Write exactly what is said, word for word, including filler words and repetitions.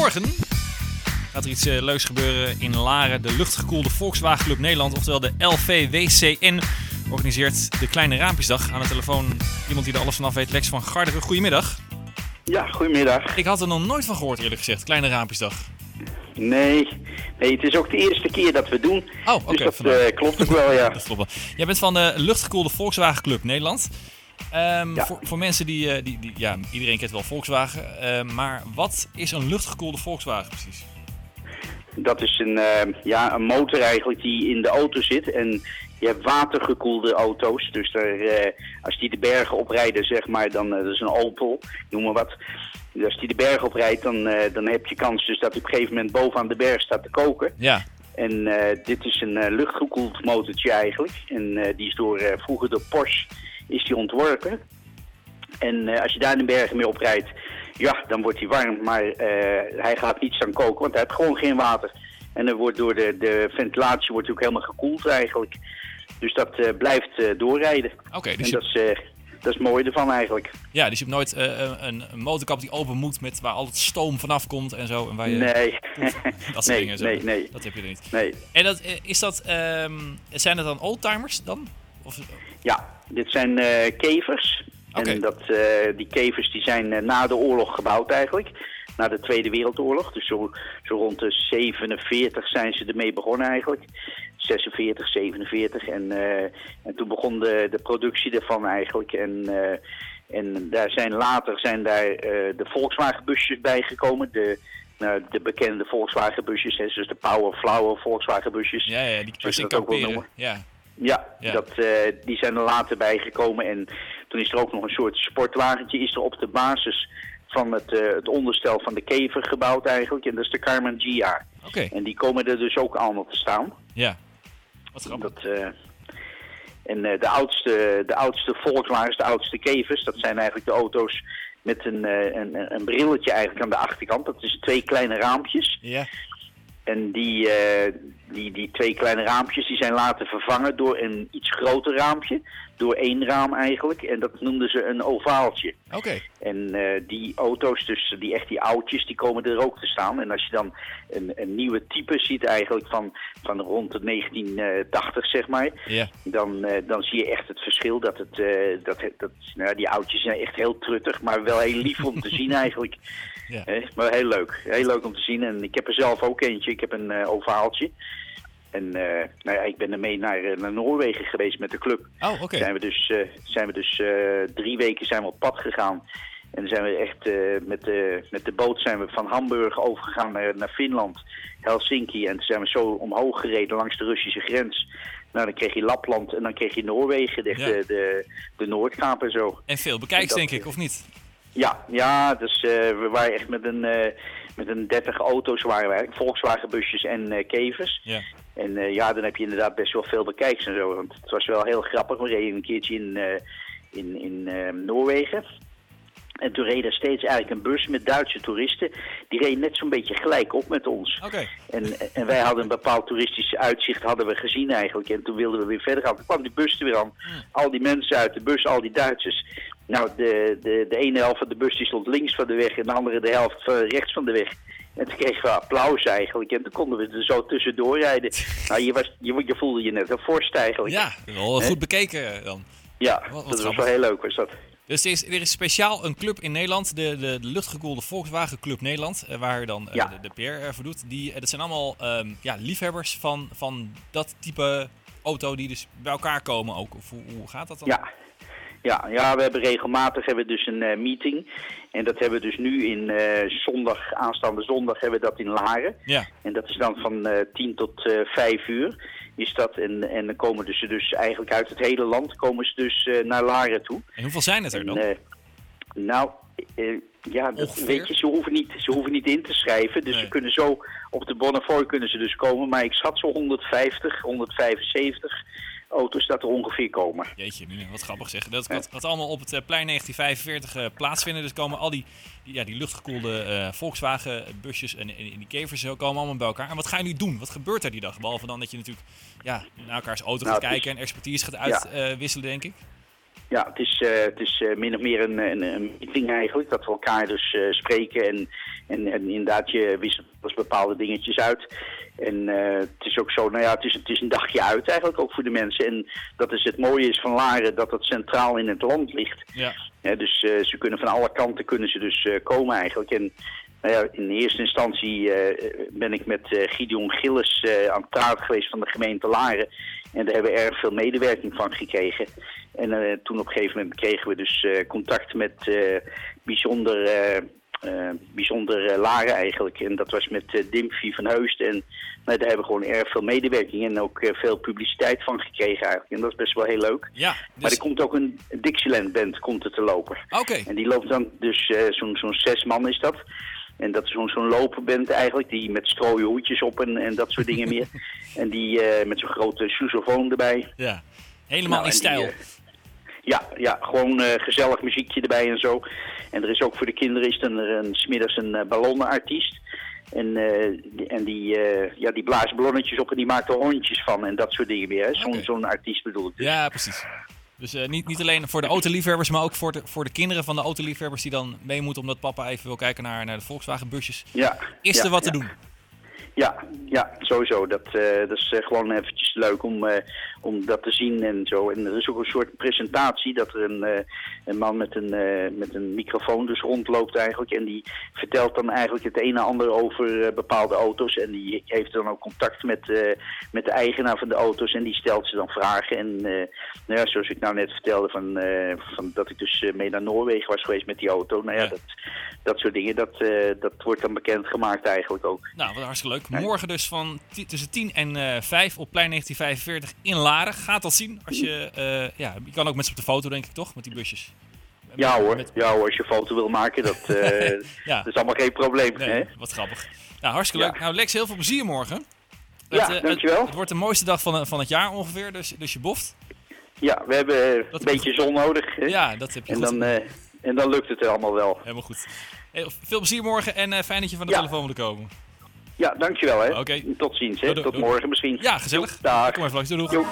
morgen gaat er iets uh, leuks gebeuren in Laren. De luchtgekoelde Volkswagen Club Nederland, oftewel de L V W C N, organiseert de Kleine Raampjesdag. Aan de telefoon iemand die er alles vanaf weet, Lex van Garderen. Goedemiddag. Ja, goedemiddag. Ik had er nog nooit van gehoord, eerlijk gezegd, Kleine Raampjesdag. Nee, nee, het is ook de eerste keer dat we het doen. Oh, oké. Okay, dus dat uh, klopt ook wel, ja. Dat klopt wel. Jij bent van de luchtgekoelde Volkswagen Club Nederland. Um, ja. voor, voor mensen die, die, die... Ja, iedereen kent wel Volkswagen. Uh, maar wat is een luchtgekoelde Volkswagen precies? Dat is een, uh, ja, een motor eigenlijk die in de auto zit. En je hebt watergekoelde auto's. Dus daar, uh, als die de bergen oprijden, zeg maar, dan uh, dat is een Opel, noem maar wat. Dus als die de berg oprijdt, dan, uh, dan heb je kans dus dat hij op een gegeven moment bovenaan de berg staat te koken. Ja. En uh, dit is een uh, luchtgekoeld motortje eigenlijk. En uh, die is door, uh, vroeger door Porsche is die ontworpen. En uh, als je daar in de bergen mee oprijdt, ja, dan wordt hij warm. Maar uh, hij gaat niet staan koken, want hij heeft gewoon geen water. En er wordt door de, de ventilatie wordt ook helemaal gekoeld eigenlijk. Dus dat uh, blijft uh, doorrijden. Oké, okay, dus en dat is... Uh, Dat is het mooie ervan eigenlijk. Ja, dus je hebt nooit uh, een, een motorkap die open moet met waar al het stoom vanaf komt en zo. En waar je, nee. dat soort nee, dingen. Zo. Nee, nee. Dat heb je er niet. Nee. En dat, is dat, um, zijn dat dan oldtimers dan? Of... Ja, dit zijn uh, kevers. Okay. En dat, uh, die kevers die zijn uh, na de oorlog gebouwd eigenlijk. Na de Tweede Wereldoorlog. Dus zo, zo rond de zevenenveertig zijn ze ermee begonnen eigenlijk. zesenveertig, zevenenveertig. En, uh, en toen begon de, de productie ervan eigenlijk. En, uh, en daar zijn later zijn daar uh, de Volkswagen busjes bijgekomen. De, uh, de bekende Volkswagen busjes. Hè, dus de Power Flower Volkswagen busjes. Ja, ja, die kun je dat ook wel noemen. Ja. Ja, ja. Dat, uh, die zijn er later bijgekomen. En toen is er ook nog een soort sportwagentje is er op de basis van het, uh, het onderstel van de kever gebouwd eigenlijk. En dat is de Karmann G R. Okay. En die komen er dus ook allemaal te staan. Ja, wat grappig. Dat, uh, en uh, de, oudste, de oudste Volkswagens, de oudste kevers, dat zijn eigenlijk de auto's met een, uh, een, een brilletje eigenlijk aan de achterkant. Dat is twee kleine raampjes. Ja. En die, uh, die, die twee kleine raampjes die zijn later vervangen door een iets groter raampje. Door één raam eigenlijk. En dat noemden ze een ovaaltje. Oké. Okay. En uh, die auto's, dus die echt die oudjes, die komen er ook te staan. En als je dan een, een nieuwe type ziet eigenlijk van, van rond de negentien tachtig zeg maar. Yeah. Dan, uh, dan zie je echt het verschil. Dat het, uh, dat, dat, nou, die oudjes zijn echt heel truttig, maar wel heel lief om te zien eigenlijk. Ja. Eh, maar heel leuk. Heel leuk om te zien. En ik heb er zelf ook eentje. Ik heb een uh, ovaaltje. En uh, nou ja, ik ben ermee naar, naar Noorwegen geweest met de club. Oh, oké. Okay. Zijn we dus, uh, zijn we dus uh, drie weken zijn we op pad gegaan. En dan zijn we echt uh, met, de, met de boot zijn we van Hamburg overgegaan naar, naar Finland, Helsinki. En toen zijn we zo omhoog gereden langs de Russische grens. Nou, dan kreeg je Lapland en dan kreeg je Noorwegen, de, ja. de, de, de Noordkaap en zo. En veel bekijks, denk ik, of niet? Ja, ja dus uh, we waren echt met een, uh, met een dertig auto's waren we eigenlijk. Volkswagen busjes en uh, kevers. Ja. En uh, ja, dan heb je inderdaad best wel veel bekijks en zo. Want het was wel heel grappig. We reden een keertje in, uh, in, in uh, Noorwegen. En toen reed er steeds eigenlijk een bus met Duitse toeristen. Die reden net zo'n beetje gelijk op met ons. Okay. En, en wij hadden een bepaald toeristisch uitzicht hadden we gezien eigenlijk. En toen wilden we weer verder gaan. Toen kwam die bus er weer aan. Hmm. Al die mensen uit de bus, al die Duitsers. Nou, de, de, de ene helft van de bus die stond links van de weg en de andere de helft van rechts van de weg. En toen kregen we applaus eigenlijk en toen konden we er zo tussendoor rijden. Nou, je, was, je, je voelde je net een vorst eigenlijk. Ja, wel goed bekeken dan. Ja, wat, wat dat was wel heel leuk was dat. Dus er is, er is speciaal een club in Nederland, de, de, de luchtgekoelde Volkswagen Club Nederland, waar dan uh, ja. de, de P R uh, voor doet. Die, uh, dat zijn allemaal um, ja, liefhebbers van, van dat type auto die dus bij elkaar komen ook. Of hoe, hoe gaat dat dan? Ja. Ja, ja, we hebben regelmatig hebben we dus een uh, meeting. En dat hebben we dus nu in uh, zondag, aanstaande zondag, hebben we dat in Laren. Ja. En dat is dan van uh, tien tot uh, vijf uur is dat. En, en dan komen dus, dus eigenlijk uit het hele land komen ze dus uh, naar Laren toe. En hoeveel zijn het er dan? En, uh, nou, uh, ja, dat weet je, ze hoeven, niet, ze hoeven niet in te schrijven. Dus nee. Ze kunnen zo, op de Bonnefoy kunnen ze dus komen. Maar ik schat zo honderdvijftig, honderdvijfenzeventig auto's dat er ongeveer komen. Jeetje, wat grappig zeg. Dat gaat, gaat allemaal op het uh, plein negentien vijfenveertig uh, plaatsvinden. Dus komen al die, die, ja, die luchtgekoelde uh, Volkswagen busjes en, en, en die kevers komen allemaal bij elkaar. En wat gaan jullie doen? Wat gebeurt er die dag? Behalve dan dat je natuurlijk ja, naar elkaars auto nou, gaat kijken is, en expertise gaat uitwisselen, ja. uh, denk ik. Ja, het is, uh, het is uh, min of meer een, een, een meeting eigenlijk. Dat we elkaar dus uh, spreken en, en, en inderdaad je wisselt dus bepaalde dingetjes uit. En uh, het is ook zo, nou ja, het is, het is een dagje uit eigenlijk ook voor de mensen. En dat is het mooie is van Laren, dat het centraal in het land ligt. Ja. Ja, dus uh, ze kunnen van alle kanten kunnen ze dus uh, komen eigenlijk. En nou ja, in eerste instantie uh, ben ik met uh, Gideon Gillis uh, aan het praten geweest van de gemeente Laren. En daar hebben we erg veel medewerking van gekregen. En uh, toen op een gegeven moment kregen we dus uh, contact met uh, bijzonder, uh, uh, bijzonder uh, Laren eigenlijk. En dat was met uh, Dimphy van Heusden. En nou, daar hebben we gewoon erg veel medewerking en ook uh, veel publiciteit van gekregen eigenlijk. En dat is best wel heel leuk. Ja, dus... Maar er komt ook een Dixieland band komt er te lopen. Oké. Okay. En die loopt dan dus, uh, zo'n zo'n zes man is dat. En dat is zo'n zo'n lopenband eigenlijk, die met strooien hoedjes op en, en dat soort dingen meer. En die uh, met zo'n grote sousaphone erbij. Ja, helemaal nou, in stijl. Die, uh, ja, ja, gewoon uh, gezellig muziekje erbij en zo. En er is ook voor de kinderen is er een, een, 's middags een uh, ballonnenartiest. En, uh, die, en die, uh, ja, die blaast ballonnetjes op en die maakt er hondjes van en dat soort dingen meer. Zo'n Okay. zo'n artiest bedoel ik dus. Ja, precies. Dus uh, niet, niet alleen voor de autoliefhebbers, maar ook voor de, voor de kinderen van de autoliefhebbers die dan mee moeten omdat papa even wil kijken naar, naar de Volkswagen busjes. Ja, is ja, er wat ja. te doen? Ja, ja, sowieso. Dat, uh, dat is uh, gewoon eventjes leuk om, uh, om dat te zien en zo. En er is ook een soort presentatie dat er een, uh, een man met een, uh, met een microfoon dus rondloopt eigenlijk. En die vertelt dan eigenlijk het een en ander over uh, bepaalde auto's. En die heeft dan ook contact met, uh, met de eigenaar van de auto's en die stelt ze dan vragen. En uh, nou ja, zoals ik nou net vertelde van, uh, van dat ik dus uh, mee naar Noorwegen was geweest met die auto. Nou ja, Ja. dat, dat soort dingen, dat, uh, dat wordt dan bekendgemaakt eigenlijk ook. Nou, wat hartstikke leuk. Morgen dus van t- tussen tien en uh, vijf op plein negentien vijfenveertig in Laren. Gaat dat zien. Als je, uh, ja, je kan ook met ze op de foto, denk ik, toch? Met die busjes. Ja hoor, Met... ja hoor, als je een foto wil maken, dat, uh, ja. dat is allemaal geen probleem. Nee, hè? wat grappig. Nou, hartstikke Ja. leuk. Nou, Lex, heel veel plezier morgen. Ja, het, uh, dankjewel. Het, het wordt de mooiste dag van, van het jaar ongeveer, dus, dus je boft. Ja, we hebben Dat een beetje zon nodig. Hè? Ja, dat heb je en goed. dan, uh, en dan lukt het allemaal wel. Helemaal goed. Hey, veel plezier morgen en uh, fijn dat je van de ja. telefoon wilde komen. Ja, dankjewel hè. Okay. Tot ziens hè. Doei, doei, Tot doei. morgen misschien. Ja, gezellig. Dag. Kom even langs. Doei, doeg. Jo.